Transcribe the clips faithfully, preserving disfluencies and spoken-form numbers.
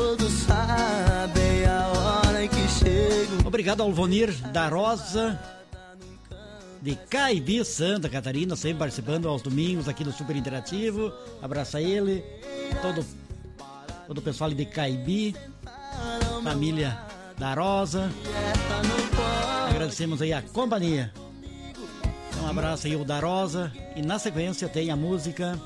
Todos sabem a hora em que chego. Obrigado ao Vonir da Rosa de Caibi, Santa Catarina, sempre participando aos domingos aqui do Super Interativo. Abraça ele, todo, todo o pessoal de Caibi, família da Rosa. Agradecemos aí a companhia. Um abraço aí o da Rosa. E na sequência tem a música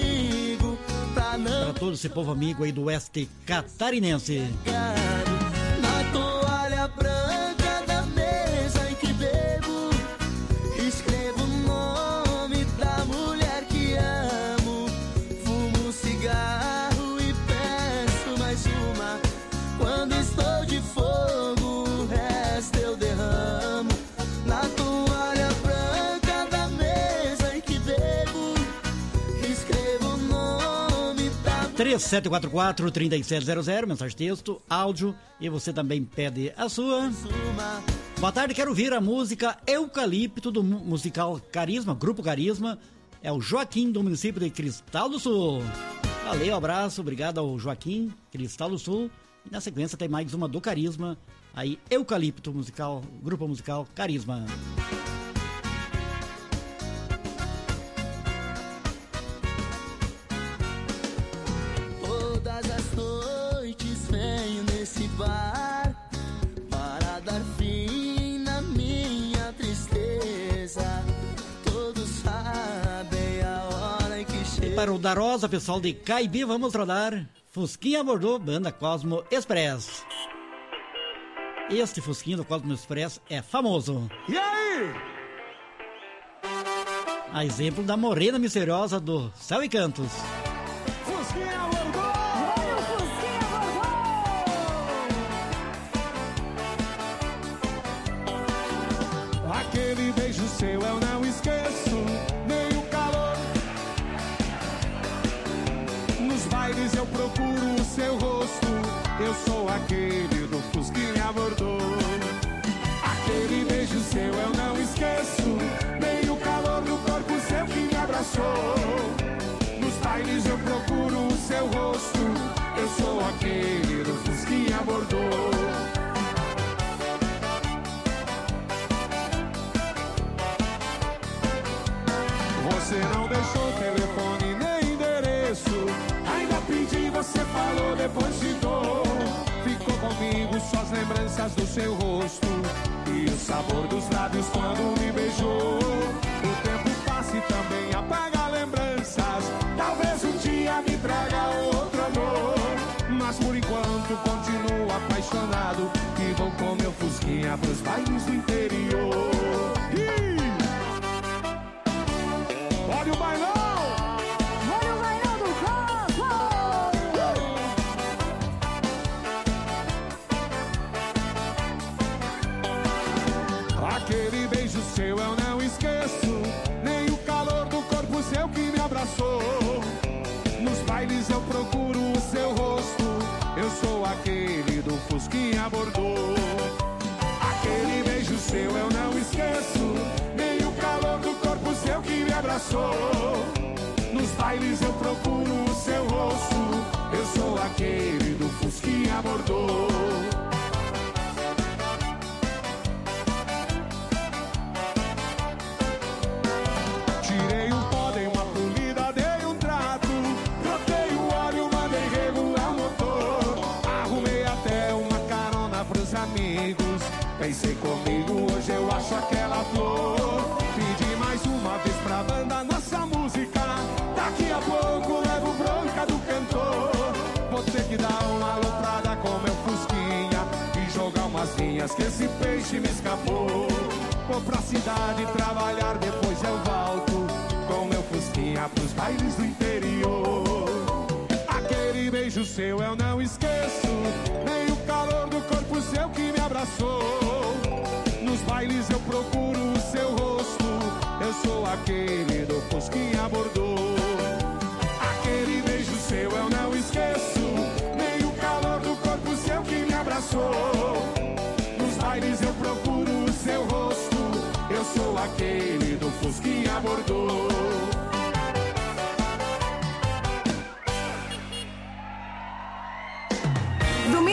para todo esse povo amigo aí do oeste catarinense. Na toalha branca da mesa em que bebo, escrevo o nome da mulher que amo. Fumo um cigarro e peço mais uma. Quando estou de fogo, o resto eu derramo. Na toalha branca da mesa em que bebo, escrevo o nome da... três sete quatro quatro, três sete zero zero, mensagem texto, áudio, e você também pede a sua. Boa tarde, quero ouvir a música Eucalipto do musical Carisma, Grupo Carisma. É o Joaquim do município de Cristal do Sul. Valeu, abraço, obrigado ao Joaquim, Cristal do Sul. E na sequência tem mais uma do Carisma, aí Eucalipto musical, Grupo Musical Carisma. Todas as noites venho nesse bar para dar fim na minha tristeza. Todos sabem a hora em que E chego. para o da Rosa, pessoal de Caibi, vamos rodar Fusquinha Bordeaux, banda Cosmo Express. Este Fusquinha do Cosmo Express é famoso. E aí? A exemplo da Morena Misteriosa do Céu e Cantos. Fusquinha Bordeaux! Olha o Fusquinha Bordeaux! Aquele beijo seu eu não esqueço, nem o calor. Nos bailes eu procuro o seu rosto. Eu sou aquele do Fusquinha Bordeaux. Aquele beijo seu eu não esqueço, nem o calor do corpo seu que me abraçou. Nos bailes eu procuro o seu rosto. Eu sou aquele do Fusquinha Bordeaux. Você não deixou telefone nem endereço. Ainda pedi, você falou, depois te dou. Ficou comigo só as lembranças do seu rosto e o sabor dos lábios quando me beijou. O tempo passa e também apaga lembranças. Talvez um dia me traga outro amor, mas por enquanto continuo apaixonado e vou com meu Fusquinha pros bailes do interior. Ih! Olha o bailão! Olha o bailão do Cosmo! Aquele beijo seu eu não esqueço, nem o calor do corpo seu que me abraçou. Nos bailes eu procuro o seu rosto. Eu sou aquele do Fusquinha Bordeaux. Aquele beijo seu eu não esqueço, nem o calor do corpo seu que me abraçou. Nos bailes eu procuro o seu rosto. Eu sou aquele do Fusquinha Bordeaux. Tirei um pó, dei uma polida, dei um trato. Troquei o óleo, mandei regular o motor. Arrumei até uma carona pros amigos. Pensei comigo, hoje eu acho aquela flor. Pedi mais uma vez pra banda nossa música. Daqui a pouco levo bronca do cantor. Vou ter que dar uma aloprada com meu Fusquinha e jogar umas linhas que esse peixe me escapou. Vou pra cidade trabalhar, depois eu volto com meu Fusquinha pros bailes do interior. Aquele beijo seu eu não esqueço, nem o calor do corpo seu que me abraçou. Nos bailes eu procuro o seu rosto. Eu sou aquele do Fusquinha Bordeaux. Aquele beijo seu eu não esqueço, nem o calor do corpo seu que me abraçou. Nos bailes eu procuro o seu rosto. Eu sou aquele do Fusquinha Bordeaux.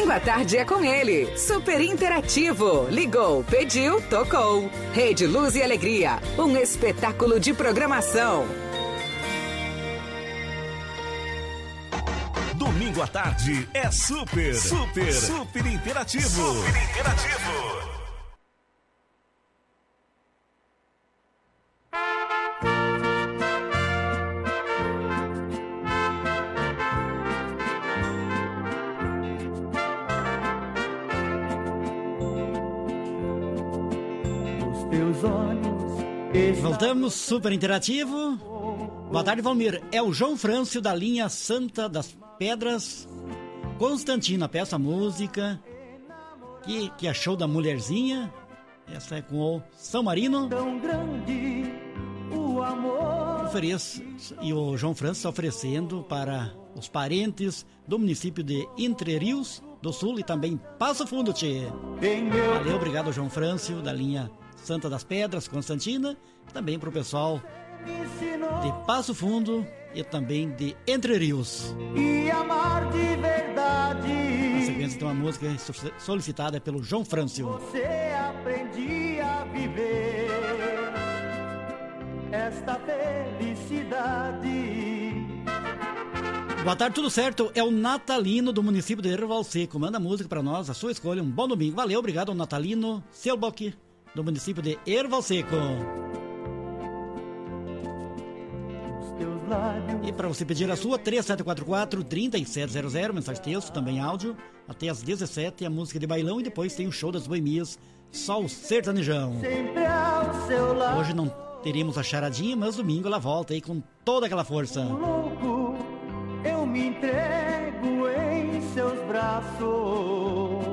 Domingo à tarde é com ele. Super interativo. Ligou, pediu, tocou. Rede Luz e Alegria. Um espetáculo de programação. Domingo à tarde é super, super, super interativo. Super interativo. Voltamos, super interativo. Boa tarde, Valmir. É o João Frâncio da linha Santa das Pedras. Constantina, peça música. Que, que é show da mulherzinha. Essa é com o São Marino. Tão grande o amor. Ofereço, e o João Frâncio está oferecendo para os parentes do município de Entre Rios do Sul e também Passo Fundo, tchê. Valeu, obrigado, João Frâncio da linha Santa das Pedras, Constantina, também para o pessoal de Passo Fundo e também de Entre Rios. E amar de verdade. Na sequência tem uma música solicitada pelo João Frâncio. Você aprendi a viver esta felicidade. Boa tarde, tudo certo? É o Natalino do município de Erval Seco. Manda música para nós, a sua escolha. Um bom domingo. Valeu, obrigado ao Natalino Selbach, do município de Erval Seco. E para você pedir a sua, três sete quatro quatro, três sete zero zero, mensagem texto, também áudio, até às dezessete, a música de bailão e depois tem o show das boemias, só o sertanejão. Hoje não teríamos a charadinha, mas domingo ela volta aí com toda aquela força. Louco, eu me entrego em seus braços.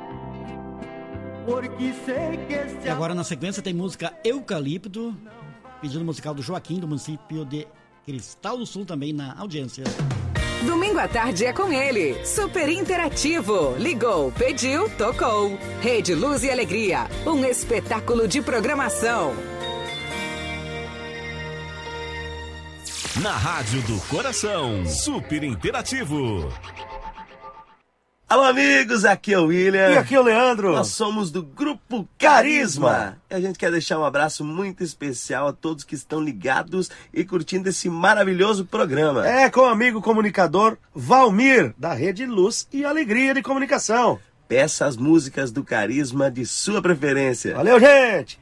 Porque sei que este... E agora na sequência tem música Eucalipto, pedido musical do Joaquim, do município de Cristal do Sul, também na audiência. Domingo à tarde é com ele. Super interativo. Ligou, pediu, tocou. Rede Luz e Alegria. Um espetáculo de programação. Na Rádio do Coração, super interativo. Alô, amigos, aqui é o William. E aqui é o Leandro. Nós somos do Grupo Carisma. E a gente quer deixar um abraço muito especial a todos que estão ligados e curtindo esse maravilhoso programa. É, com o amigo comunicador Valmir, da Rede Luz e Alegria de Comunicação. Peça as músicas do Carisma de sua preferência. Valeu, gente!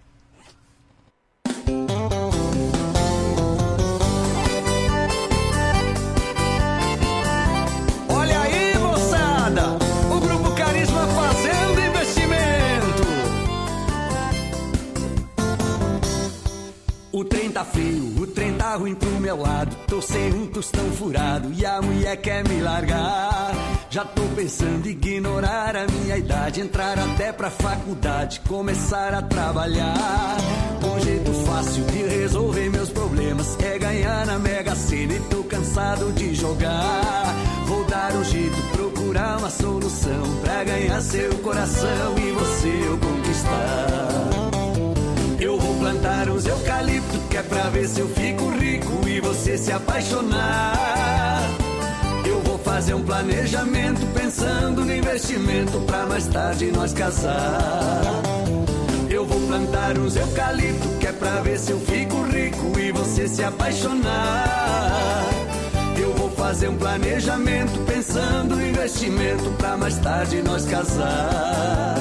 O trem tá feio, o trem tá ruim pro meu lado. Tô sem um tostão furado e a mulher quer me largar. Já tô pensando em ignorar a minha idade, entrar até pra faculdade, começar a trabalhar. Um jeito fácil de resolver meus problemas é ganhar na Mega Sena e tô cansado de jogar. Vou dar um jeito, procurar uma solução pra ganhar seu coração e você eu conquistar. Eu vou plantar uns eucalipto, que é pra ver se eu fico rico e você se apaixonar. Eu vou fazer um planejamento, pensando no investimento, pra mais tarde nós casar. Eu vou plantar uns eucalipto, que é pra ver se eu fico rico e você se apaixonar. Eu vou fazer um planejamento, pensando no investimento, pra mais tarde nós casar.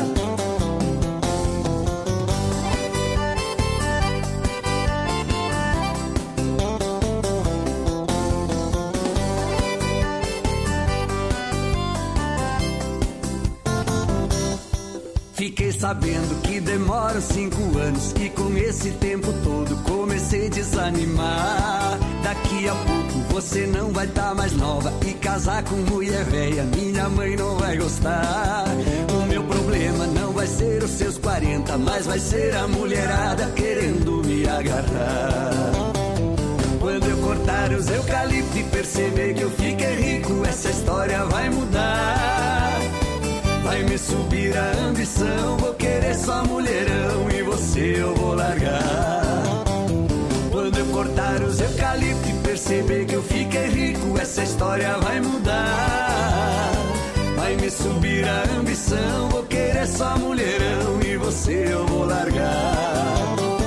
Fiquei sabendo que demoram cinco anos e com esse tempo todo comecei a desanimar. Daqui a pouco você não vai tá mais nova e casar com mulher velha, minha mãe não vai gostar. O meu problema não vai ser os seus quarenta, mas vai ser a mulherada querendo me agarrar. Quando eu cortar os eucaliptos e perceber que eu fiquei rico, essa história vai mudar. Vai me subir a ambição, vou querer só mulherão e você eu vou largar. Quando eu cortar os eucaliptos e perceber que eu fiquei rico, essa história vai mudar. Vai me subir a ambição, vou querer só mulherão e você eu vou largar.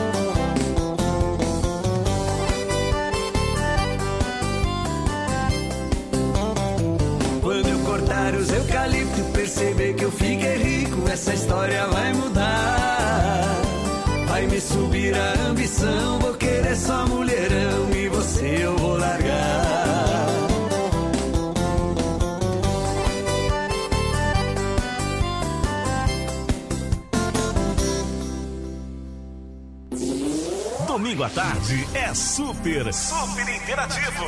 Quando eu cortar os eucaliptos, perceber que eu fiquei rico, essa história vai mudar. Vai me subir a ambição, vou querer só mulherão e você eu vou largar. Domingo à tarde é super, super interativo.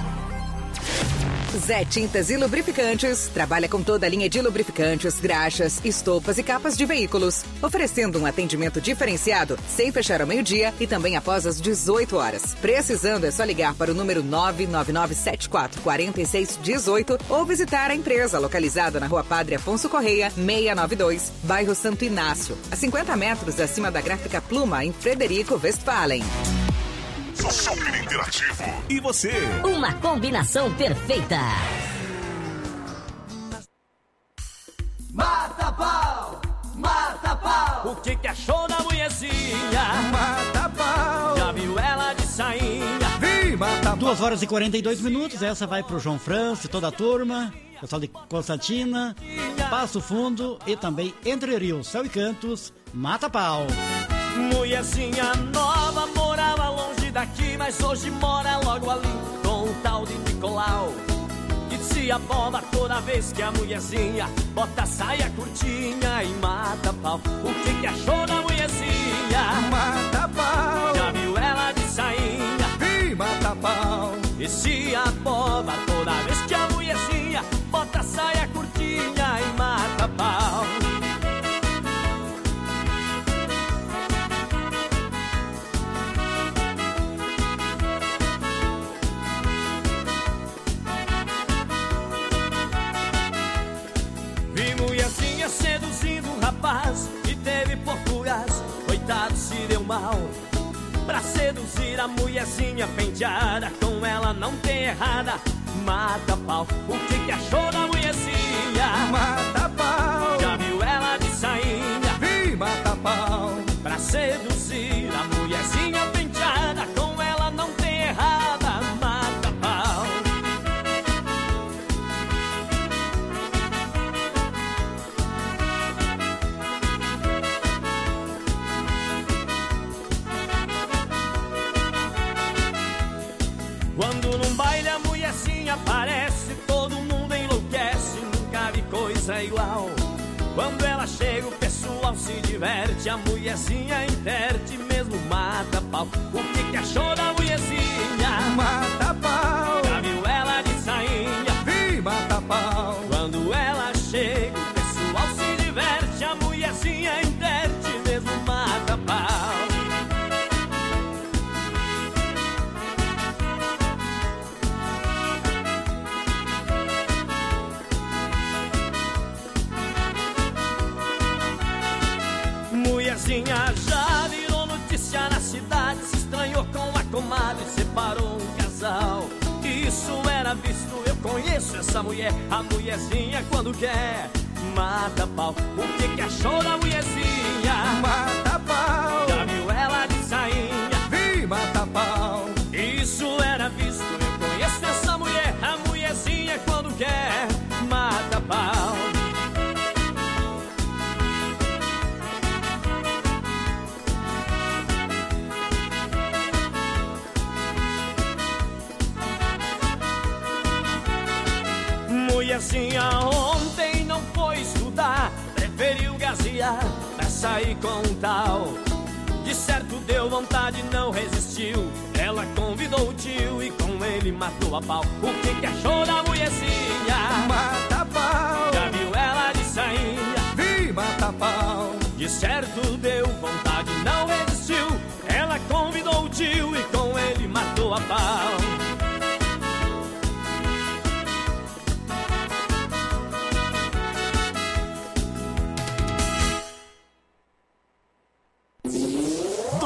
Zé Tintas e Lubrificantes trabalha com toda a linha de lubrificantes, graxas, estopas e capas de veículos, oferecendo um atendimento diferenciado, sem fechar ao meio-dia e também após as dezoito horas. Precisando é só ligar para o número nove nove nove sete quatro quatro seis um oito ou visitar a empresa localizada na Rua Padre Afonso Correia, seiscentos e noventa e dois, bairro Santo Inácio, a cinquenta metros acima da Gráfica Pluma, em Frederico Westphalen. Super interativo. E você? Uma combinação perfeita. Mata pau, mata pau. O que que achou da mulherzinha? Mata pau. Já viu ela de sainha? Vi, mata pau. duas horas e quarenta e dois minutos. Essa vai pro João França e toda a turma. Pessoal de Constantina, Passo Fundo e também Entre Rios, Céu e Cantos. Mata pau. Mulherzinha nova, morava longe daqui, mas hoje mora logo ali com o tal de Nicolau. Que se abola toda vez que a mulherzinha bota a saia curtinha e mata pau. O que que achou da mulherzinha? Mata pau. Já viu ela de sainha? Vi, mata pau. E se abola toda vez que a mulherzinha bota a saia curtinha e mata pau. Mulherzinha seduzindo um rapaz que teve pouco gás, coitado se deu mal. Pra seduzir a mulherzinha penteada, com ela não tem errada, mata pau. O que que achou da mulherzinha? Mata pau. Já viu ela de sainha? Vi, mata pau. Pra seduzir a mulherzinha penteada, com ela não tem errada, mata pau. Quando num baile a mulherzinha aparece, todo mundo enlouquece, nunca vi coisa igual. Quando ela chega o pessoal se diverte, a mulherzinha interte, mesmo mata pau. O que que achou da mulherzinha? Mata pau. Já viu ela de sainha? Vi, mata pau. Quando ela chega o pessoal se diverte, a mulherzinha interte, mesmo mata pau. Mulherzinha já virou notícia na cidade, se estranhou com a comadre, separou um casal. Isso era visto, eu conheço essa mulher. A mulherzinha quando quer, mata pau. O que que achou da mulherzinha? Mata pau. Já viu ela de sainha? Vi, mata pau. Isso era visto, eu conheço essa mulher. A mulherzinha quando quer, mata pau. Mulherzinha ontem não foi estudar, preferiu gasear pra sair com um tal. De certo deu vontade, não resistiu. Ela convidou o tio e com ele matou a pau. O que que achou da mulherzinha? Mata pau. Já viu ela de sainha? Vi, mata pau. De certo deu vontade, não resistiu. Ela convidou o tio e com ele matou a pau.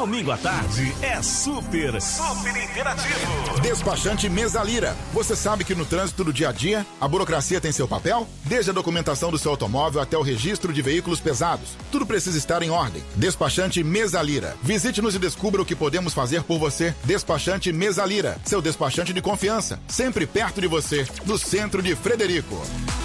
Domingo à tarde é super, super interativo. Despachante Mesalira. Você sabe que no trânsito do dia a dia, a burocracia tem seu papel? Desde a documentação do seu automóvel até o registro de veículos pesados. Tudo precisa estar em ordem. Despachante Mesalira. Visite-nos e descubra o que podemos fazer por você. Despachante Mesalira. Seu despachante de confiança. Sempre perto de você. Do centro de Frederico.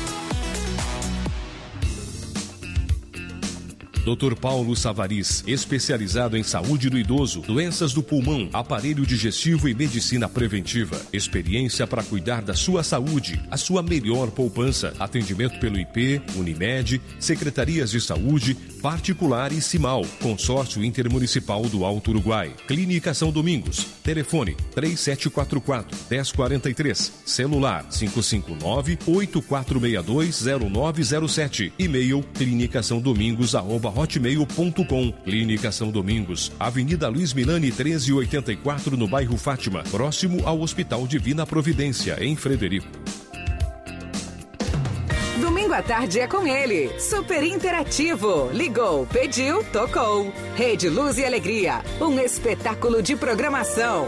doutor Paulo Savaris, especializado em saúde do idoso, doenças do pulmão, aparelho digestivo e medicina preventiva. Experiência para cuidar da sua saúde, a sua melhor poupança. Atendimento pelo I P, Unimed, Secretarias de Saúde, Particular e Cimal. Consórcio Intermunicipal do Alto Uruguai. Clínica São Domingos. Telefone três sete quatro quatro, um zero quatro três. Celular cinco cinco nove, oito quatro seis dois, zero nove zero sete. E-mail clínica são domingos arroba hotmail ponto com. Clínica São Domingos, Avenida Luiz Milani treze oitenta e quatro, no bairro Fátima, próximo ao Hospital Divina Providência, em Frederico. Domingo à tarde é com ele. Super interativo. Ligou, pediu, tocou. Rede Luz e Alegria. Um espetáculo de programação.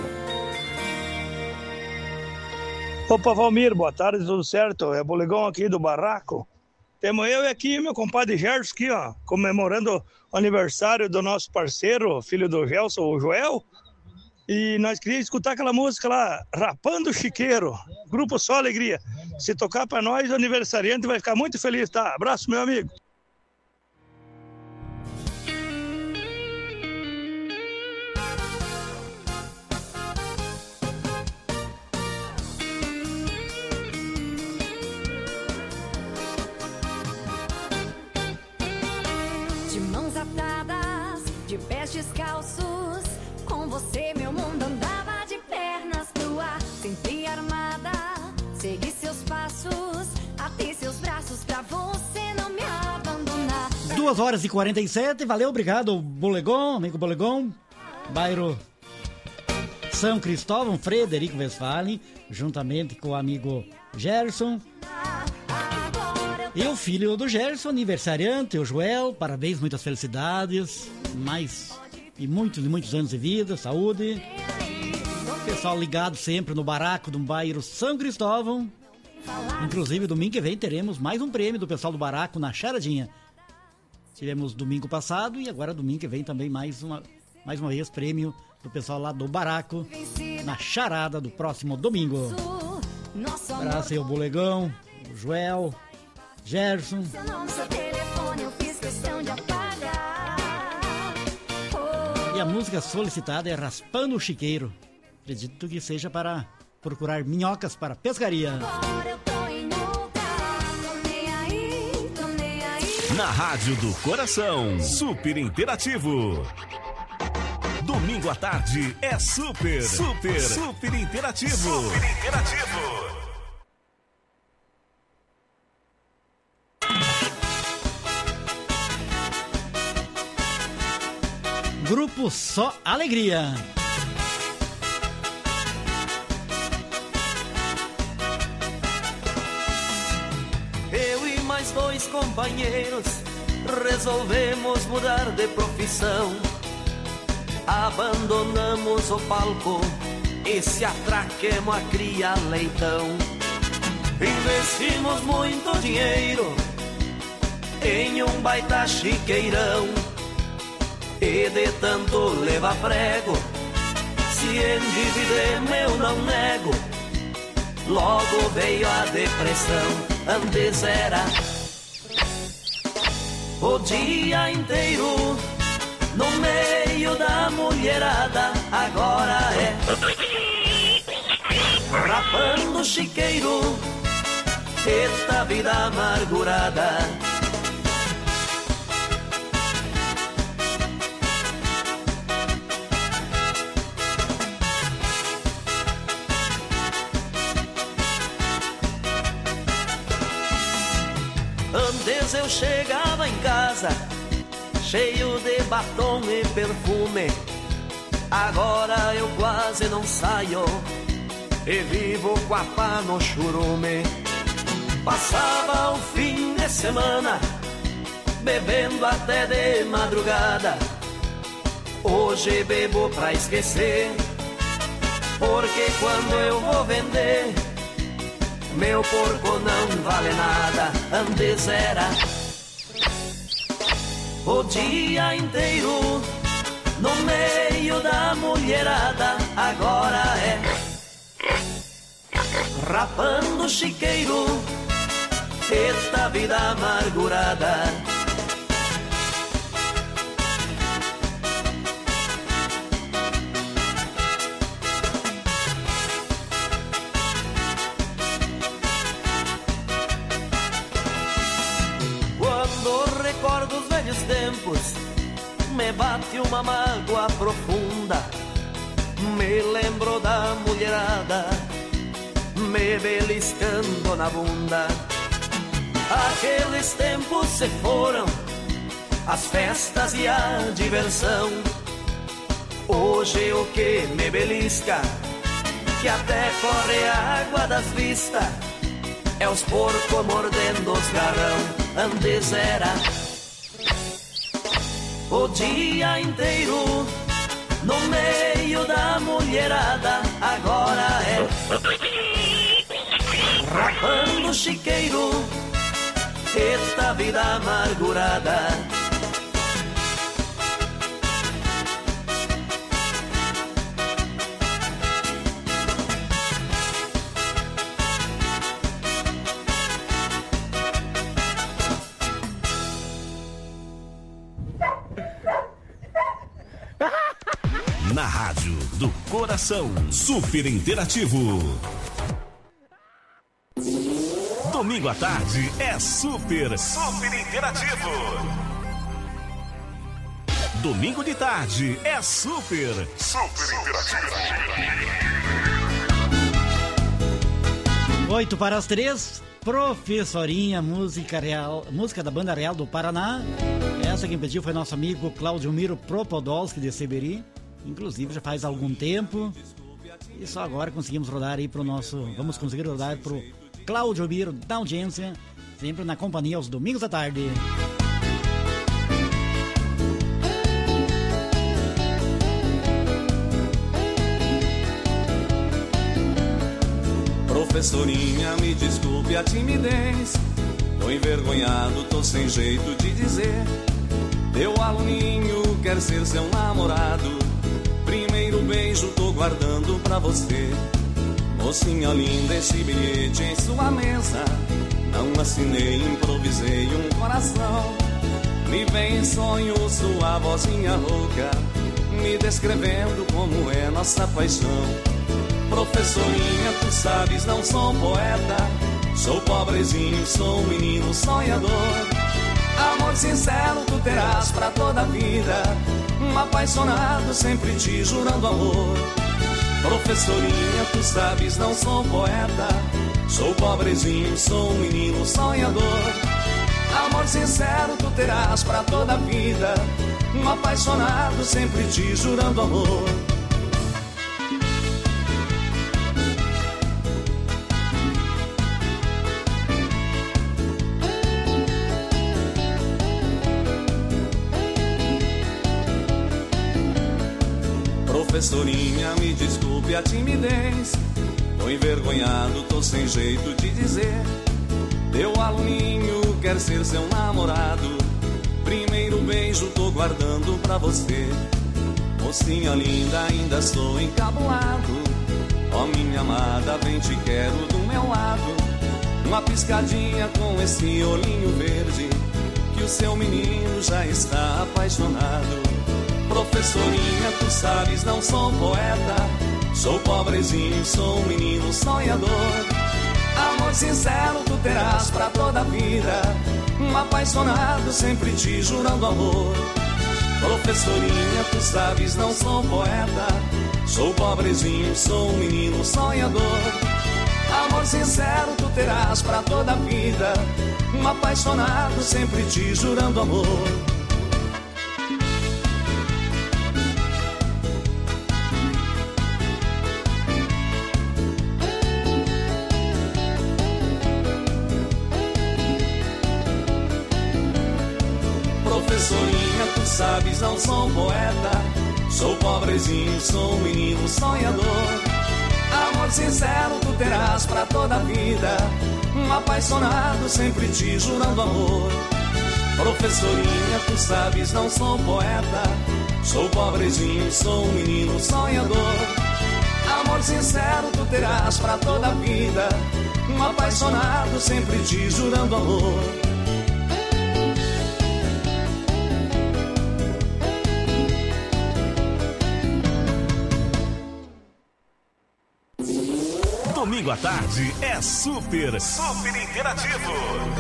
Opa, Valmir, boa tarde, tudo certo? É Bolegão aqui do Barraco. Temos eu e aqui meu compadre Gerson aqui, ó, comemorando o aniversário do nosso parceiro, filho do Gelson, o Joel. E nós queríamos escutar aquela música lá, Rapando o Chiqueiro, Grupo Só Alegria. Se tocar pra nós, o aniversariante vai ficar muito feliz, tá? Abraço, meu amigo. De mãos atadas, de pés descalços, com você meu mundo andava de pernas pro ar. Sempre armada, segui seus passos, até seus braços pra você não me abandonar. duas horas e quarenta e sete, valeu, obrigado, Bolegon, amigo Bolegon, bairro São Cristóvão, Frederico Westphalen, juntamente com o amigo Gerson. E o filho do Gerson, aniversariante, o Joel, parabéns, muitas felicidades, mais e muitos e muitos anos de vida, saúde. Pessoal ligado sempre no Barraco do bairro São Cristóvão. Inclusive, domingo que vem teremos mais um prêmio do pessoal do Barraco na charadinha. Tivemos domingo passado e agora domingo que vem também mais uma, mais uma vez prêmio do pessoal lá do Barraco na charada do próximo domingo. Abraço aí o Bolegão, o Joel, Gerson. E a música solicitada é Raspando o Chiqueiro. Acredito que seja para procurar minhocas para pescaria. Na Rádio do Coração, super interativo. Domingo à tarde é super, super, super interativo. Super interativo. Grupo Só Alegria. Eu e mais dois companheiros resolvemos mudar de profissão. Abandonamos o palco e se atraquemos a criar leitão. Investimos muito dinheiro em um baita chiqueirão. E de tanto levar prego, se endividemos eu não nego. Logo veio a depressão. Antes era o dia inteiro no meio da mulherada. Agora é rapando o chiqueiro. Eita vida amargurada. Antes eu chegava em casa cheio de batom e perfume. Agora eu quase não saio e vivo com a pá no churume. Passava o fim de semana bebendo até de madrugada. Hoje bebo pra esquecer, porque quando eu vou vender, meu porco não vale nada. Antes era o dia inteiro no meio da mulherada, agora é rapando chiqueiro. Eita vida amargurada. Quando recordo os velhos tempos, me bate uma mágoa profunda. Me lembro da mulherada me beliscando na bunda. Aqueles tempos se foram, as festas e a diversão. Hoje o que me belisca, que até corre a água das vistas, é os porcos mordendo os garrão. Antes era o dia inteiro no meio da mulherada, agora é rapando chiqueiro. Eita vida amargurada. Na Rádio do Coração, super interativo. Domingo à tarde é super, super interativo. Domingo de tarde é super, super interativo. Oito para as três, Professorinha, música real, música da Banda Real do Paraná. Essa quem pediu foi nosso amigo Cláudio Miro Propodolski de Seberi. Inclusive já faz algum tempo. E só agora conseguimos rodar aí pro nosso. Vamos conseguir rodar pro Cláudio Miro da audiência, sempre na companhia aos domingos à tarde. Professorinha, me desculpe a timidez, tô envergonhado, tô sem jeito de dizer. Teu aluninho quer ser seu namorado, primeiro beijo tô guardando pra você. Mocinha linda, esse bilhete em sua mesa, não assinei, improvisei um coração. Me vem em sonho sua vozinha louca, me descrevendo como é nossa paixão. Professorinha, tu sabes, não sou poeta, sou pobrezinho, sou um menino sonhador. Amor sincero tu terás pra toda a vida, um apaixonado sempre te jurando amor. Professorinha, tu sabes, não sou poeta, sou pobrezinho, sou um menino sonhador. Amor sincero tu terás pra toda a vida, um apaixonado sempre te jurando amor. Professorinha, me desculpe a timidez, tô envergonhado, tô sem jeito de dizer. Teu aluninho quer ser seu namorado, primeiro beijo tô guardando pra você. Mocinha linda, ainda sou encabulado, ó minha amada, vem te quero do meu lado. Uma piscadinha com esse olhinho verde, que o seu menino já está apaixonado. Professorinha, tu sabes, não sou poeta, sou pobrezinho, sou um menino sonhador. Amor sincero tu terás pra toda a vida, um apaixonado sempre te jurando amor. Professorinha, tu sabes, não sou poeta, sou pobrezinho, sou um menino sonhador. Amor sincero tu terás pra toda a vida, um apaixonado sempre te jurando amor. Professorinha, tu sabes, não sou poeta, Sou pobrezinho, sou um menino sonhador. Amor sincero tu terás pra toda a vida, um apaixonado sempre te jurando amor. Professorinha, tu sabes, não sou poeta. Sou pobrezinho, sou um menino sonhador. Amor sincero tu terás pra toda a vida, um apaixonado sempre te jurando amor. Domingo à tarde é super, super interativo.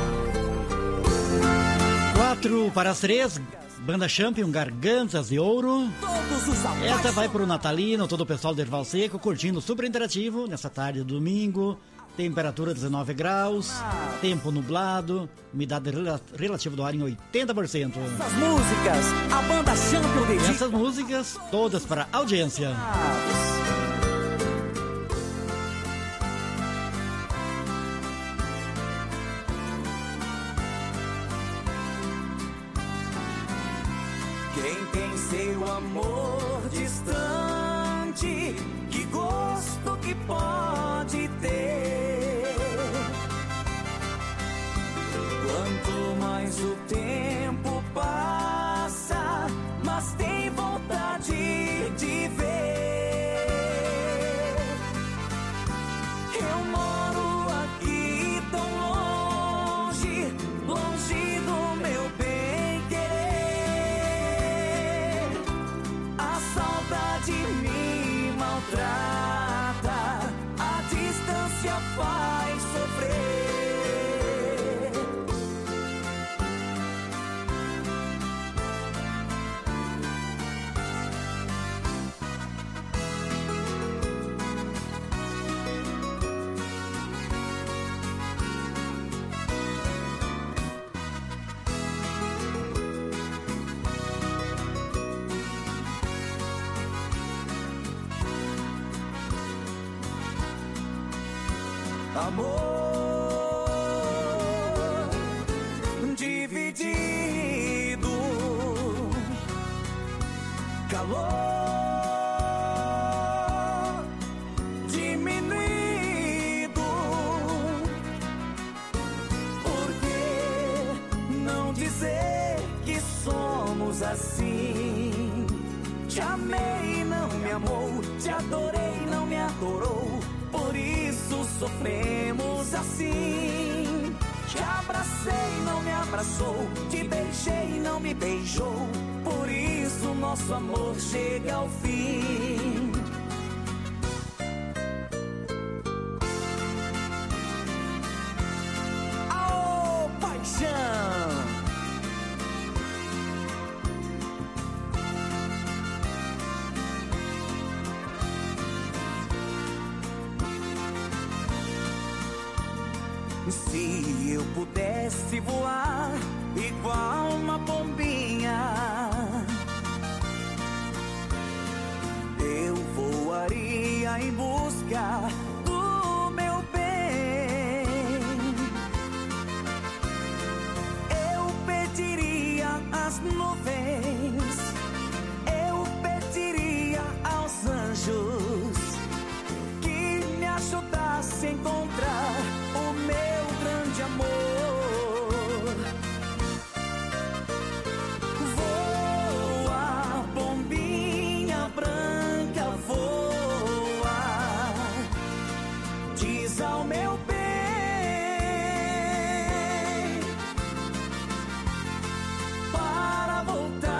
Quatro para as três, Banda Champion, Gargantas de Ouro. Essa vai pro Natalino, todo o pessoal do Erval Seco, curtindo super interativo nessa tarde de domingo. Temperatura dezenove graus, tempo nublado, umidade rela- relativa do ar em oitenta por cento. Essas músicas, a Banda Champion dedica. Essas músicas, todas para audiência. Quem tem seu amor distante, que gosto que pode ter. Quanto mais o tempo passa, mas tem vontade de ver. Eu moro aqui tão longe, longe do meu bem querer. A saudade me maltrata, a distância faz sofrer. Amor dividido, calor diminuído. Por que não dizer que somos assim? Te amei, não me amou, te adorei, não me adorou. Por isso sofremos assim. Te abracei, não me abraçou. Te beijei, não me beijou. Por isso nosso amor chega ao fim. Aô, paixão! Se eu pudesse voar igual uma pombinha, eu voaria em busca do meu bem. Eu pediria às nuvens, eu pediria aos anjos que me ajudassem a encontrar o meu grande amor. Voa, pombinha branca, voa, diz ao meu bem, para voltar.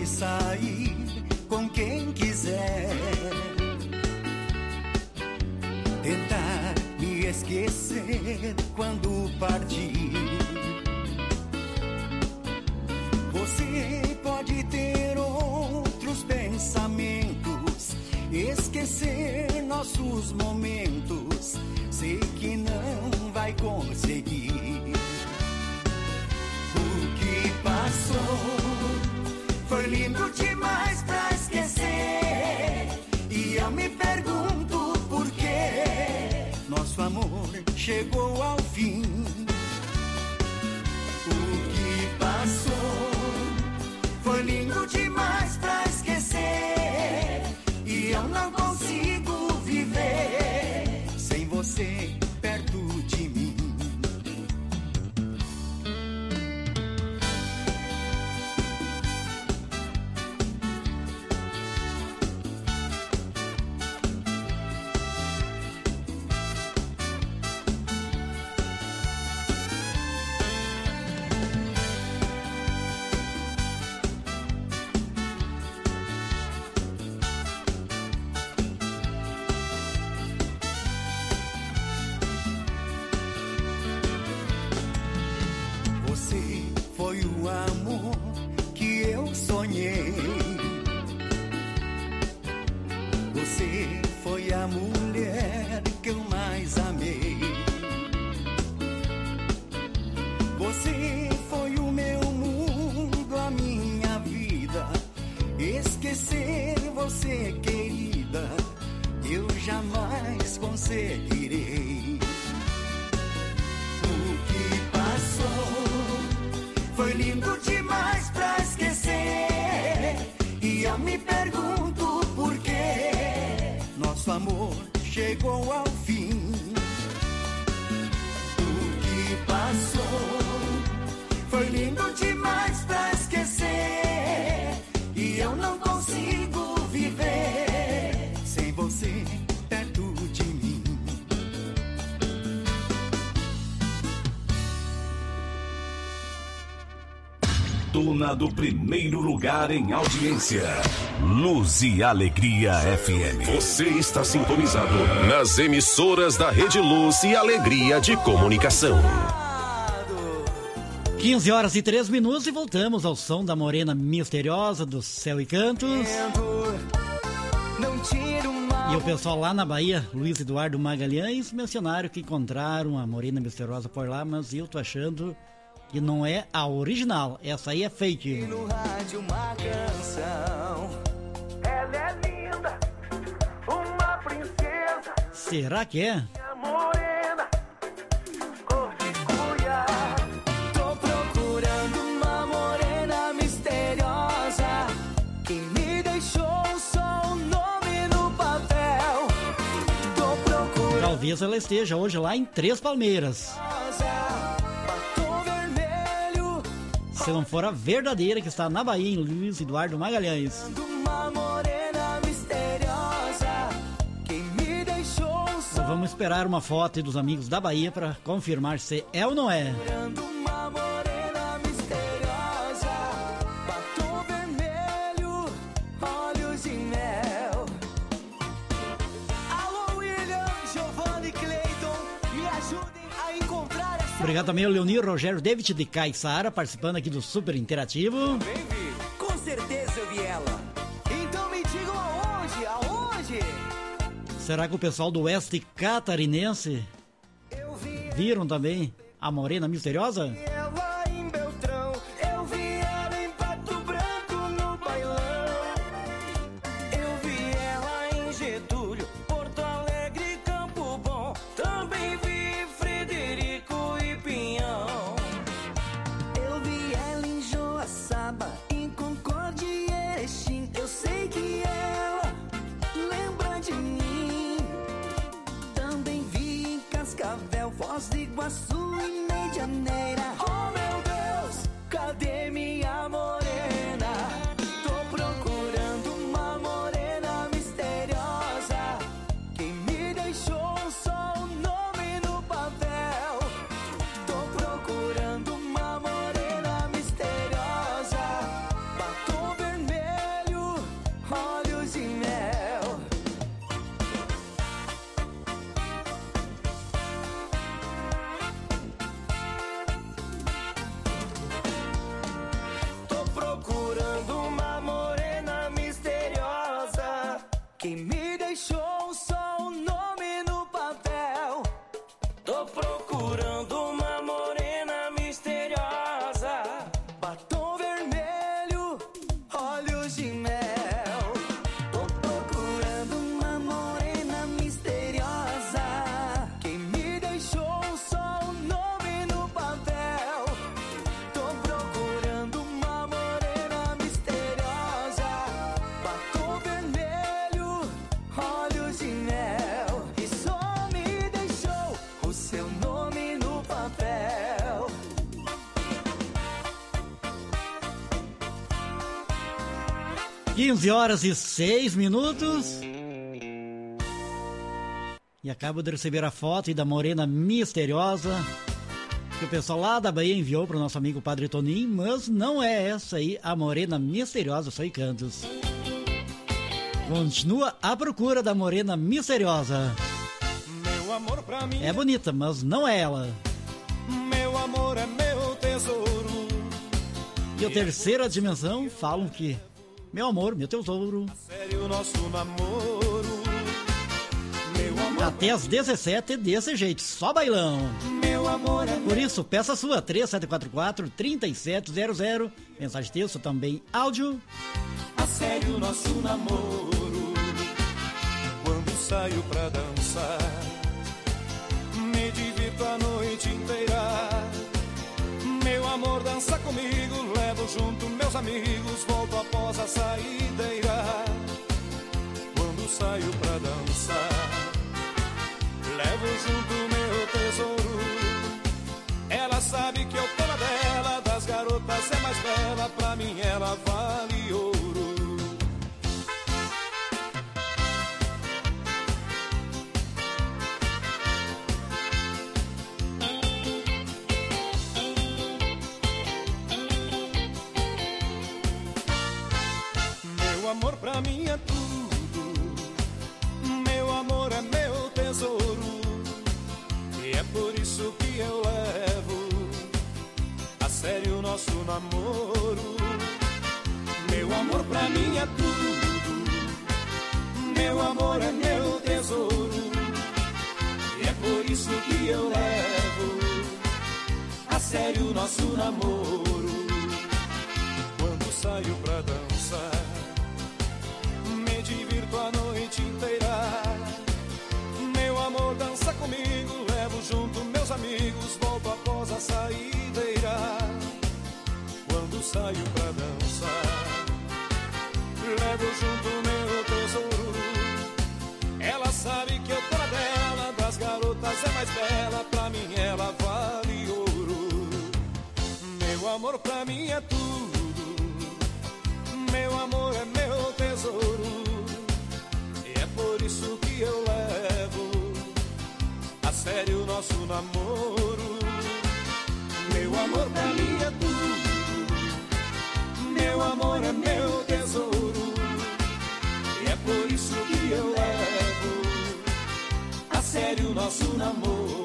sair com quem quiser. Tentar me esquecer quando partir. Você pode ter outros pensamentos, esquecer nossos momentos. Sei que não vai conseguir. O que passou foi lindo demais pra esquecer. E eu me pergunto por quê nosso amor chegou ao fim. O que passou foi lindo demais pra esquecer. E eu não consigo viver sem você perto de mim. Dona do primeiro lugar em audiência. Luz e Alegria F M. Você está sintonizado nas emissoras da Rede Luz e Alegria de Comunicação. quinze horas e três minutos e voltamos ao som da morena misteriosa do Céu e Cantos. E o pessoal lá na Bahia, Luiz Eduardo Magalhães, mencionaram que encontraram a morena misteriosa por lá, mas eu tô achando que não é a original, essa aí é fake. No rádio uma canção. Ela é linda, uma princesa. Será que é? Morena, cor de cuia. Tô procurando uma morena misteriosa que me deixou só o nome no papel. Tô procurando. Talvez ela esteja hoje lá em Três Palmeiras. Se não for a verdadeira que está na Bahia, em Luiz Eduardo Magalhães. Uma morena misteriosa que me deixou só. Vamos esperar uma foto dos amigos da Bahia para confirmar se é ou não é. Uma morena misteriosa, batom vermelho, olhos de mel. Alô, William, Giovanni, Cleiton, me ajudem a encontrar essa. Obrigado também ao Leonir, Rogério, David de Caissara, participando aqui do Super Interativo. Com certeza eu vi ela. Então me digam aonde, aonde? Será que o pessoal do Oeste Catarinense viram também a morena misteriosa? Ela em Beltrão, eu vi ela em Pato Branco no bailão. Eu vi ela em Getúlio, Porto Alegre, Campo Bom. Também vi Frederico e Pinhão. Eu vi ela em Joaçaba, em Concórdia e Erechim. Eu sei que ela lembra de mim. Também vi em Cascavel, Foz do Iguaçu e Medianeira. Quem me deixou só o nome no papel. Tô procurando uma morena misteriosa, batom vermelho, olhos de mel. Tô procurando uma morena misteriosa. Quem me deixou só o nome no papel. Tô procurando uma morena misteriosa, batom vermelho, olhos de mel. E só me deixou o seu nome no papel. quinze horas e seis minutos. E acabo de receber a foto aí da morena misteriosa que o pessoal lá da Bahia enviou para o nosso amigo Padre Toninho, mas não é essa aí a morena misteriosa, só em Cantos. Continua à procura da morena misteriosa. Meu amor pra mim. É bonita, mas não é ela. Meu amor é meu tesouro. E a terceira dimensão falam que meu amor, meu tesouro. Sério nosso namoro. Meu amor. Até às dezessete desse jeito, só bailão. Meu amor é Por isso, peça a sua três sete quatro quatro, três sete zero zero. Mensagem texto, também áudio. a sério nosso namoro. Quando saio pra dançar, me divirto a noite inteira. Meu amor, dança comigo, levo junto meus amigos, volto após a saideira. Quando saio pra dançar, levo junto meu tesouro. Ela sabe que eu tô na dela, das garotas é mais bela, pra mim ela vale ouro. Meu amor pra mim é tudo, meu amor é meu tesouro. E é por isso que eu levo a sério o nosso namoro. Meu amor pra mim é tudo, meu amor é meu tesouro. E é por isso que eu levo a sério o nosso namoro. Quando saio pra dançar, me divirto a noite inteira. Meu amor, dança comigo, levo junto meus amigos, volto após a saideira. Quando saio pra dançar, levo junto meu tesouro. Ela sabe que eu tô na dela, das garotas é mais bela, pra mim ela vale ouro. Meu amor pra mim é tudo, meu amor é meu tesouro. E é por isso que eu levo a sério o nosso namoro. Meu amor pra mim é tudo, meu amor é meu tesouro. E é por isso que eu levo a sério o nosso namoro.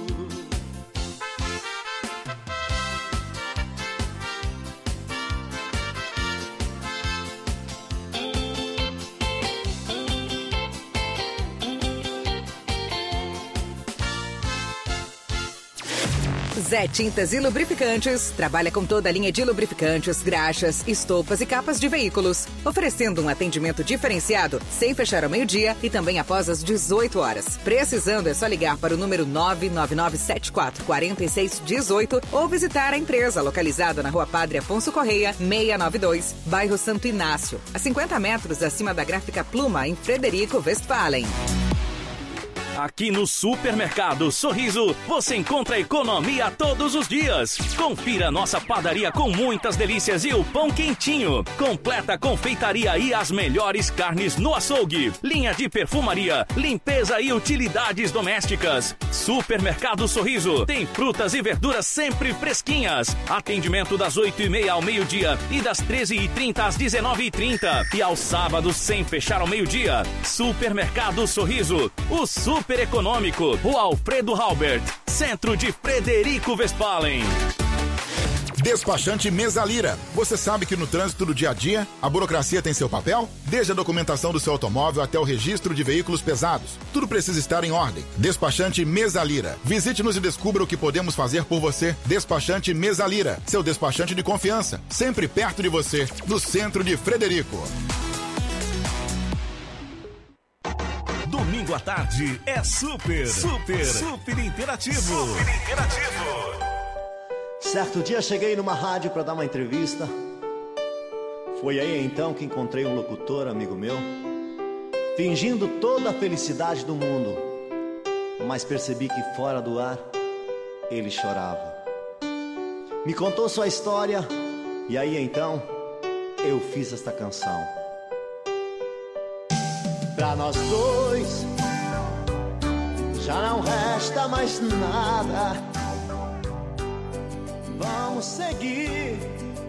Zé Tintas e Lubrificantes trabalha com toda a linha de lubrificantes, graxas, estopas e capas de veículos, oferecendo um atendimento diferenciado sem fechar ao meio-dia e também após as dezoito horas. Precisando é só ligar para o número nove nove nove sete quatro quatro seis um oito ou visitar a empresa localizada na Rua Padre Afonso Correia, seiscentos e noventa e dois, bairro Santo Inácio, a cinquenta metros acima da Gráfica Pluma, em Frederico Westphalen. Aqui no Supermercado Sorriso, você encontra economia todos os dias. Confira nossa padaria com muitas delícias e o pão quentinho. Completa confeitaria e as melhores carnes no açougue. Linha de perfumaria, limpeza e utilidades domésticas. Supermercado Sorriso tem frutas e verduras sempre fresquinhas. Atendimento das oito e meia ao meio-dia e das treze e trinta às dezenove e trinta. E aos sábados sem fechar ao meio-dia. Supermercado Sorriso, o super Super econômico, o Alfredo Halbert, centro de Frederico Westphalen. Despachante Mesalira. Você sabe que no trânsito do dia a dia, a burocracia tem seu papel? Desde a documentação do seu automóvel até o registro de veículos pesados. Tudo precisa estar em ordem. Despachante Mesalira. Visite-nos e descubra o que podemos fazer por você. Despachante Mesalira. Seu despachante de confiança. Sempre perto de você. No centro de Frederico. Domingo à tarde é super, super, super interativo. Super interativo. Certo dia cheguei numa rádio para dar uma entrevista. Foi aí então que encontrei um locutor, amigo meu, fingindo toda a felicidade do mundo, mas percebi que fora do ar ele chorava. Me contou sua história e aí então eu fiz esta canção. Pra nós dois já não resta mais nada. Vamos seguir,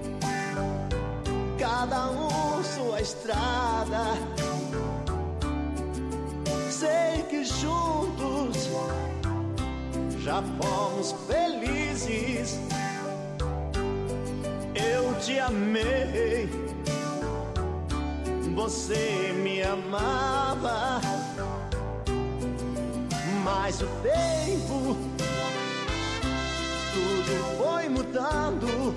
cada um sua estrada. Sei que juntos já fomos felizes. Eu te amei, você me amava, mas o tempo tudo foi mudando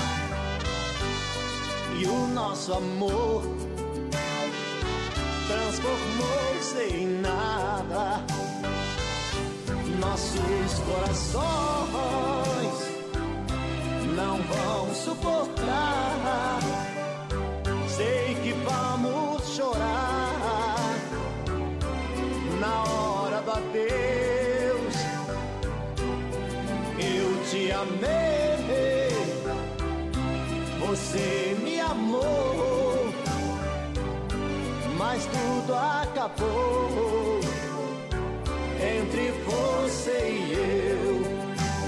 e o nosso amor transformou-se em nada. Nossos corações não vão suportar. Sei que vamos chorar na hora do adeus. Eu te amei, você me amou, mas tudo acabou entre você e eu.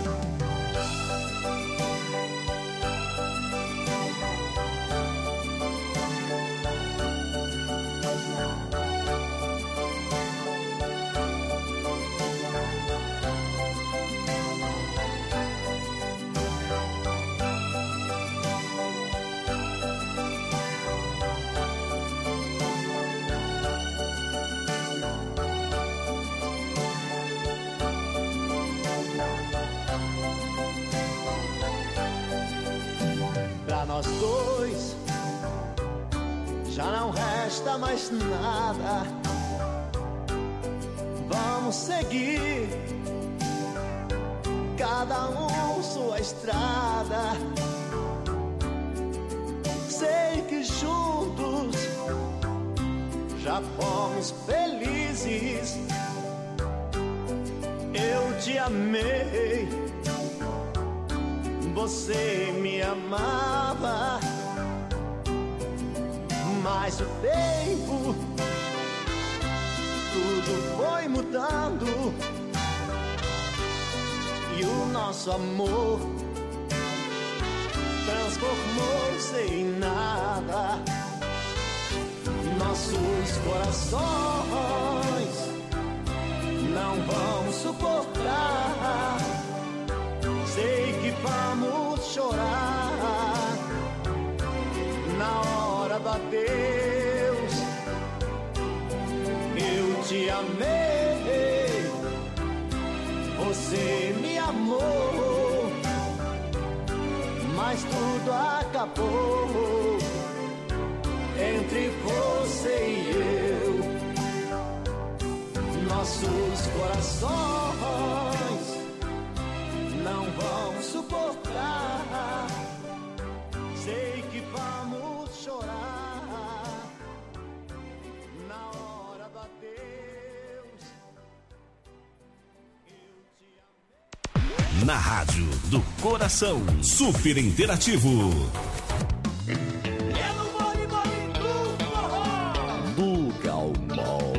Nós dois já não resta mais nada. Vamos seguir, cada um sua estrada. Sei que juntos já fomos felizes. Eu te amei, você me amava, mas o tempo tudo foi mudando e o nosso amor transformou-se em nada. Nossos corações não vão suportar. Sei que vamos chorar na hora do adeus. Eu te amei, você me amou, mas tudo acabou entre você e eu. Nossos corações não vão suportar. Sei que vamos chorar na hora do adeus. Na rádio do coração, super interativo. Do Galmol.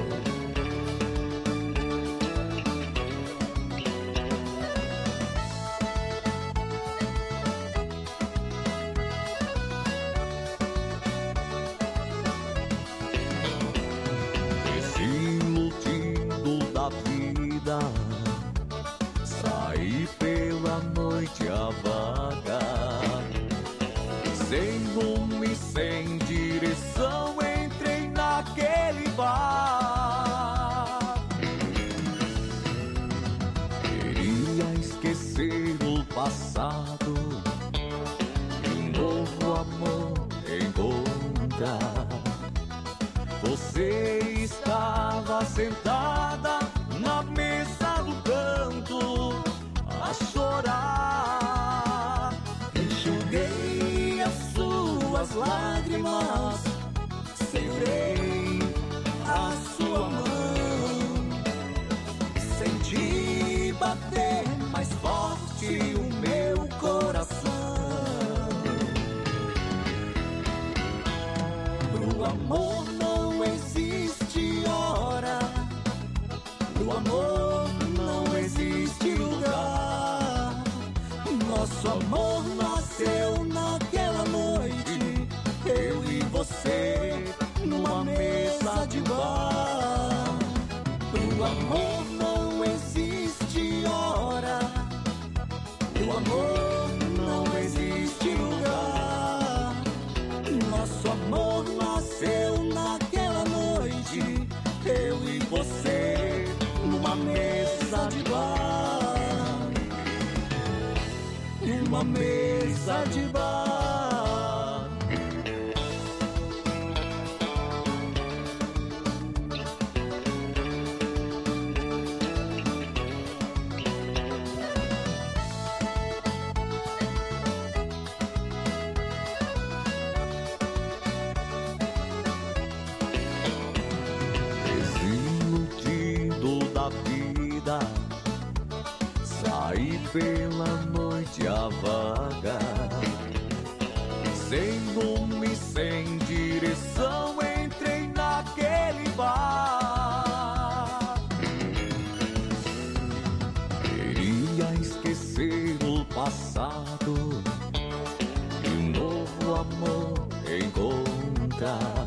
Saí pela noite a vagar, rumo e sem direção, entrei naquele bar. Queria esquecer o passado, um novo amor encontrar. Você estava sentada na mesa do canto a chorar. Enxuguei as suas lágrimas, segurei a sua mão, senti bater mais forte o meu coração. Pro amor não existe hora, pro amor não existe lugar. Nosso amor nasceu naquela noite, eu e você numa mesa de bar. Pro amor não existe hora, pro amor não existe lugar. Nosso amor nasceu naquela noite, eu e você numa mesa de bar. Numa mesa de bar. Desiludido da vida, saí pela noite a vagar, sem rumo e sem direção, entrei naquele bar. Queria esquecer o passado e um novo amor encontrar.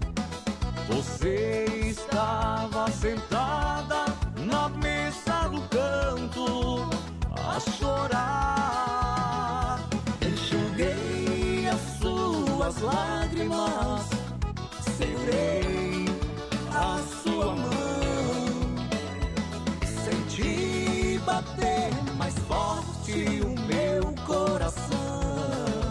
Você estava sentada na mesa do canto a chorar. Enxuguei as suas lágrimas, segurei a sua mão, senti bater mais forte o meu coração.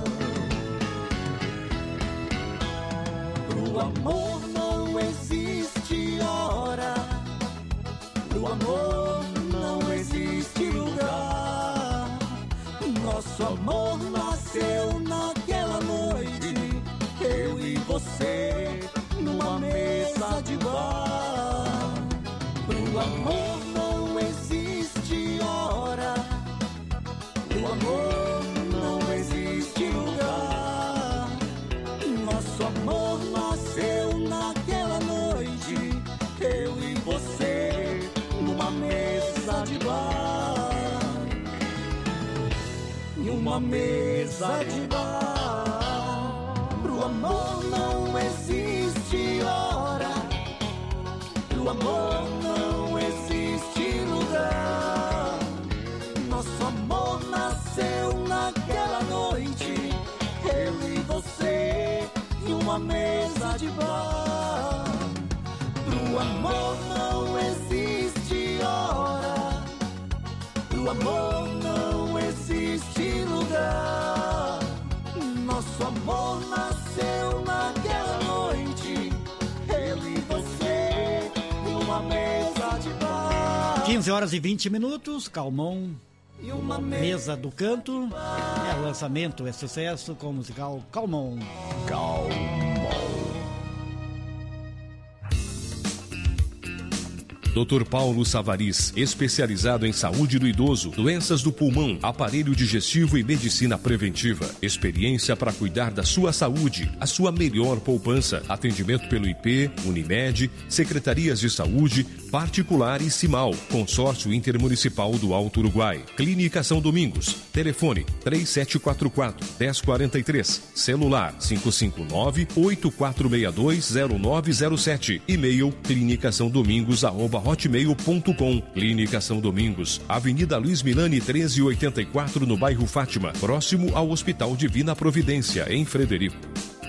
Pro amor não existe hora, pro amor não existe lugar. Nosso amor nasceu naquela noite, eu e você numa mesa de bar. Pro amor não existe hora, pro amor não existe lugar. Nosso amor nasceu naquela noite, eu e você numa mesa de bar. Numa mesa de bar. Pro amor não existe hora, pro amor não existe lugar. Nosso amor nasceu naquela noite, eu e você em uma mesa de bar. Pro amor não existe hora, pro amor não existe lugar. Nosso amor nasceu naquela noite, eu e você em uma mesa de bar. quinze horas e vinte minutos, Calmon, Mesa do Canto. É lançamento, é sucesso com o musical Calmon. Calmon. doutor Paulo Savaris, especializado em saúde do idoso, doenças do pulmão, aparelho digestivo e medicina preventiva. Experiência para cuidar da sua saúde, a sua melhor poupança. Atendimento pelo I P, Unimed, secretarias de saúde, Particular e Simal, Consórcio Intermunicipal do Alto Uruguai. Clínica São Domingos. Telefone três sete quatro quatro, um zero quatro três. Celular cinco cinco nove, oito quatro seis dois, zero nove zero sete. E-mail clinicaçãodomingos arroba hotmail ponto com. Clínica São Domingos, Avenida Luiz Milani treze oitenta e quatro, no bairro Fátima, próximo ao Hospital Divina Providência, em Frederico.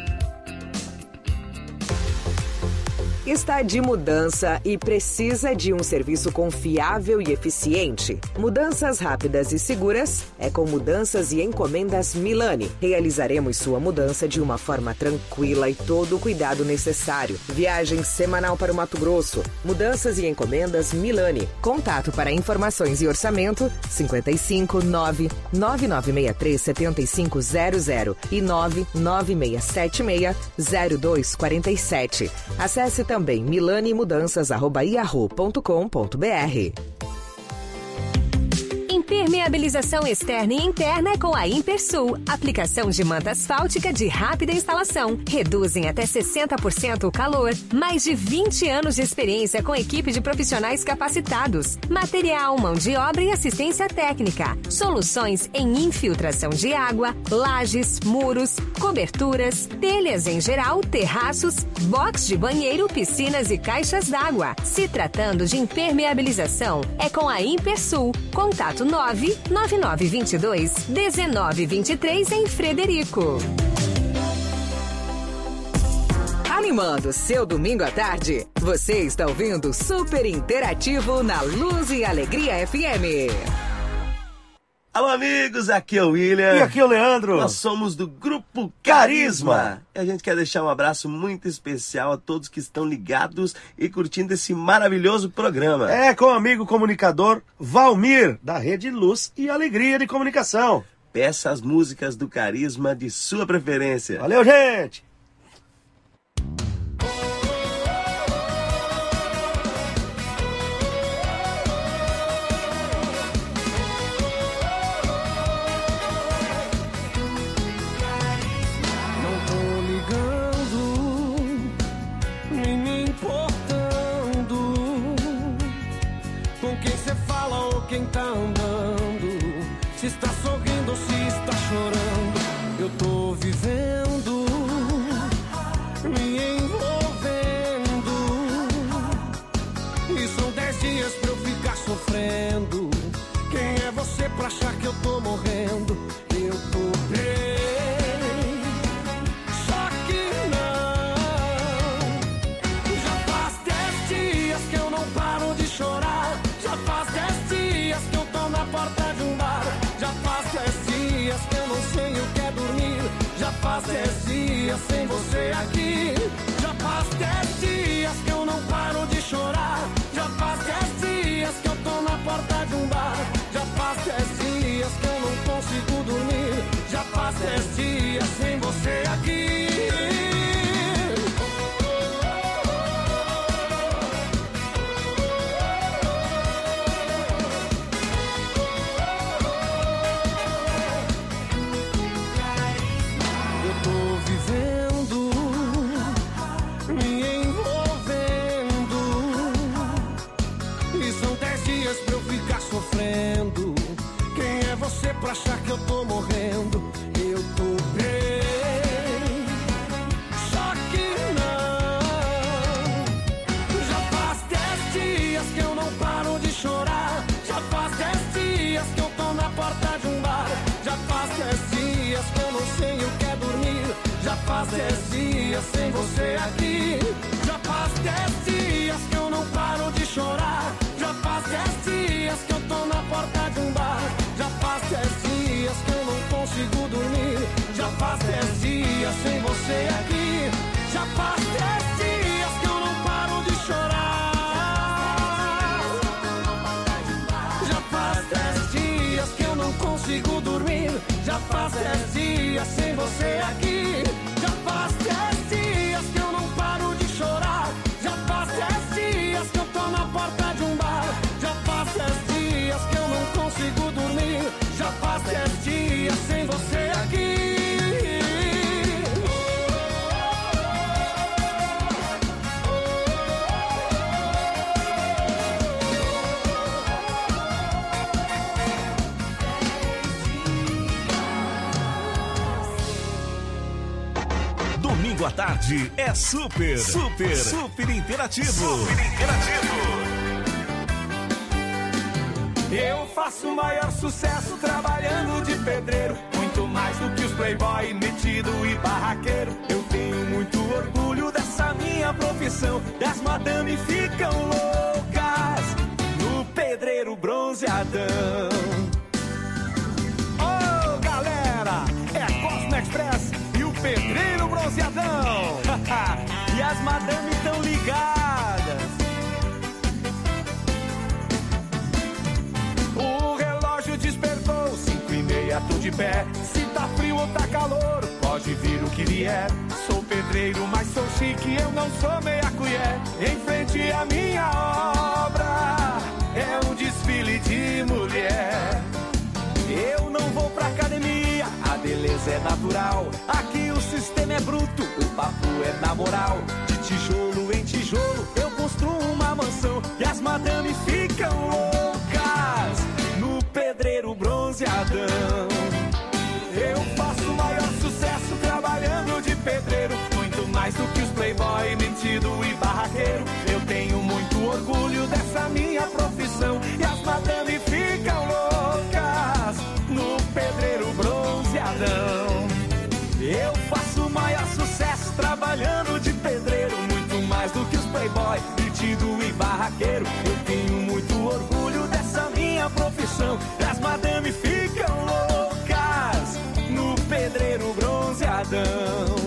Está de mudança e precisa de um serviço confiável e eficiente? Mudanças rápidas e seguras é com Mudanças e Encomendas Milani. Realizaremos sua mudança de uma forma tranquila e todo o cuidado necessário. Viagem semanal para o Mato Grosso. Mudanças e Encomendas Milani. Contato para informações e orçamento cinco cinco nove, nove nove seis três, sete cinco zero zero e nove nove seis sete seis, zero dois quatro sete. Acesse também também milani mudanças arroba yahoo ponto com ponto br. Impermeabilização externa e interna é com a Impersul. Aplicação de manta asfáltica de rápida instalação. Reduzem até sessenta por cento o calor. Mais de vinte anos de experiência com equipe de profissionais capacitados. Material, mão de obra e assistência técnica. Soluções em infiltração de água, lajes, muros, coberturas, telhas em geral, terraços, box de banheiro, piscinas e caixas d'água. Se tratando de impermeabilização, é com a Impersul. Contato nove nove nove dois dois, um nove dois três em Frederico. Animando seu domingo à tarde, você está ouvindo Super Interativo na Luz e Alegria F M. Alô, amigos, aqui é o William. E aqui é o Leandro. Nós somos do Grupo Carisma. E a gente quer deixar um abraço muito especial a todos que estão ligados e curtindo esse maravilhoso programa. É, com o amigo comunicador Valmir, da Rede Luz e Alegria de Comunicação. Peça as músicas do Carisma de sua preferência. Valeu, gente! Quem tá andando, se está sorrindo ou se está chorando, eu tô vivendo, me envolvendo, e são dez dias pra eu ficar sofrendo. Quem é você pra achar que eu tô morrendo? Eu tô bem, só que não. Já faz dez dias que eu não paro de chorar. Já faz dez dias que eu tô na porta de um bar. Já faz dez dias que eu não sei o que é dormir. Já faz dez dias sem você aqui. Já faz dez dias que eu não paro de chorar. Já faz dez dias que eu tô na porta de um bar. Já faz dez dias que eu não consigo dormir. Já faz dez dias sem você aqui. Sofrendo. Quem é você pra achar que eu tô morrendo? Eu tô bem, só que não. Já faz dez dias que eu não paro de chorar. Já faz dez dias que eu tô na porta de um bar. Já faz dez dias que eu não sei o que é dormir. Já faz dez dias sem você aqui. Já faz dez dias que eu não paro de chorar. Já faz dez dias que eu tô na porta de um bar. Já faz dez dias que eu não consigo dormir. Já faz dez dias sem você aqui. Já faz dez dias que eu não paro de chorar. Já faz dez dias que eu não consigo dormir. Já faz dez dias sem você aqui. Já faz dez dias que eu não paro de chorar. Já faz dez dias que eu tô na porta de um bar. Já faz dez dias que eu não consigo dormir. Já faz dez dias sem você aqui. tarde é super, super, super interativo. Super interativo. Eu faço o maior sucesso trabalhando de pedreiro, muito mais do que os playboy metido e barraqueiro. Eu tenho muito orgulho dessa minha profissão, e as madame ficam loucas no pedreiro bronzeadão. Ô galera, é Cosmo Express e o pedreiro bronzeadão. E as madame tão ligadas. O relógio despertou, cinco e meia, tô de pé. Se tá frio ou tá calor, pode vir o que vier. Sou pedreiro, mas sou chique, eu não sou meia colher. Em frente à minha obra, é um desfile de mulher. Eu não vou pra academia, a beleza é natural. Aqui o sistema é bruto, o papo é na moral. De tijolo em tijolo, eu construo uma mansão. E as madame ficam loucas no pedreiro bronzeadão. Eu faço o maior sucesso trabalhando de pedreiro, muito mais do que os playboy metido e barraqueiro. Eu tenho muito orgulho dessa minha profissão, e as madame ficam loucas no pedreiro bronzeadão. Eu faço o maior sucesso trabalhando de pedreiro, muito mais do que os playboy metido e barraqueiro. Eu tenho muito orgulho dessa minha profissão, e as madame ficam loucas no pedreiro bronzeadão.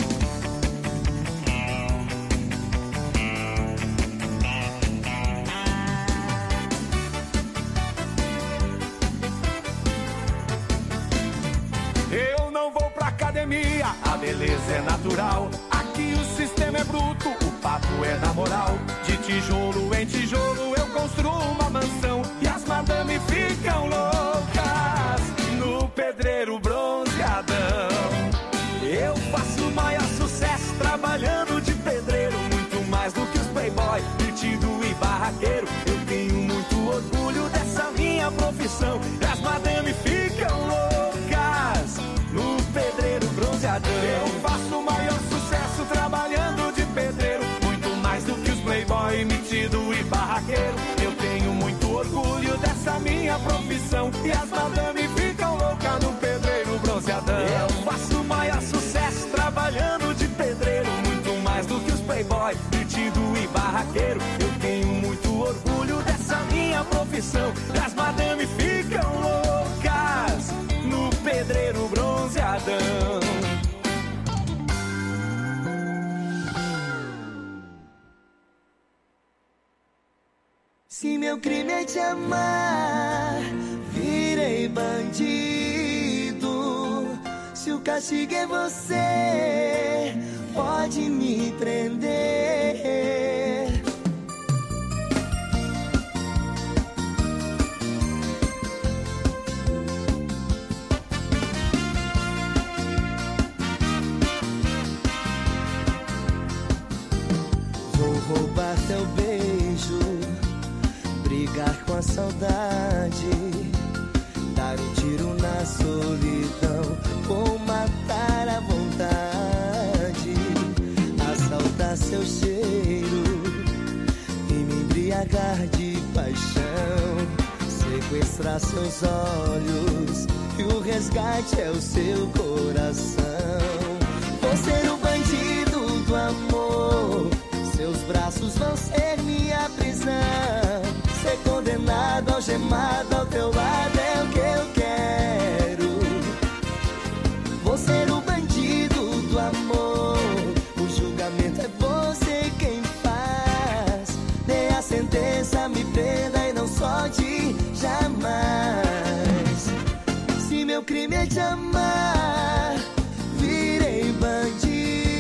Eu não vou pra academia, a beleza é natural. Aqui o sistema é bruto, o papo é na moral. De tijolo em tijolo eu construo uma mansão, e as madame ficam loucas no pedreiro bronzeadão. Eu faço o maior sucesso trabalhando de pedreiro, muito mais do que os playboy metido e barraqueiro. Eu tenho muito orgulho dessa minha profissão, e as madame ficam loucas no pedreiro bronzeadão. Eu faço o maior sucesso trabalhando de pedreiro, muito mais do que os playboy metido e barraqueiro. Eu tenho muito orgulho dessa minha profissão, e as madame ficam loucas no pedreiro bronzeadão. Eu faço o maior sucesso trabalhando de pedreiro, muito mais do que os playboy metido e barraqueiro. Eu tenho muito orgulho dessa minha profissão, e as madame ficam loucas no pedreiro bronzeadão. Se meu crime é te amar, virei bandido. Se o castigo é você, pode me prender. Vou roubar teu beijo, brigar com a saudade, dar um tiro na solidão, ou matar a vontade, assaltar seu cheiro e me embriagar de paixão, sequestrar seus olhos e o resgate é o seu coração. Vou ser o bandido do amor, seus braços vão ser minha prisão. Ser condenado, algemado ao teu lado é o que eu quero. Vou ser o bandido do amor, o julgamento é você quem faz. Dê a sentença, me prenda e não solte jamais. Se meu crime é te amar, virei bandido.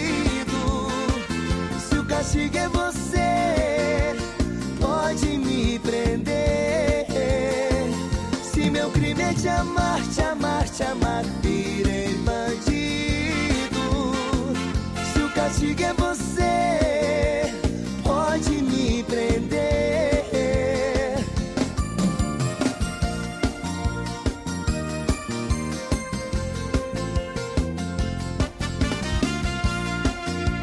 Se o castigo é você, pode me prender. Se meu crime é te amar, te amar, te amar, virei bandido. Se o castigo é você,